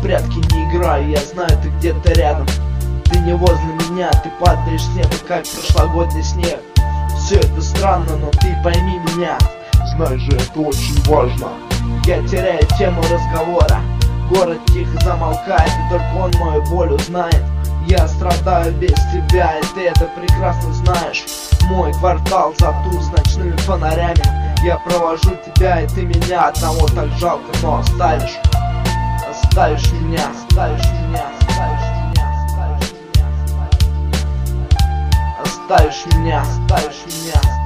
в прятки не играю, я знаю, ты где-то рядом. Ты не возле меня, ты падаешь с неба, как прошлогодний снег. Все это странно, но ты пойми меня. Знаешь же, это очень важно. Я теряю тему разговора. Город тихо замолкает, и только он мою боль узнает. Я страдаю без тебя, и ты это прекрасно знаешь. Мой квартал затух с ночными фонарями. Я провожу тебя, и ты меня одного так жалко, но оставишь. Оставишь меня, оставишь меня, оставишь меня, оставишь меня, оставишь меня, оставишь меня, оставишь меня.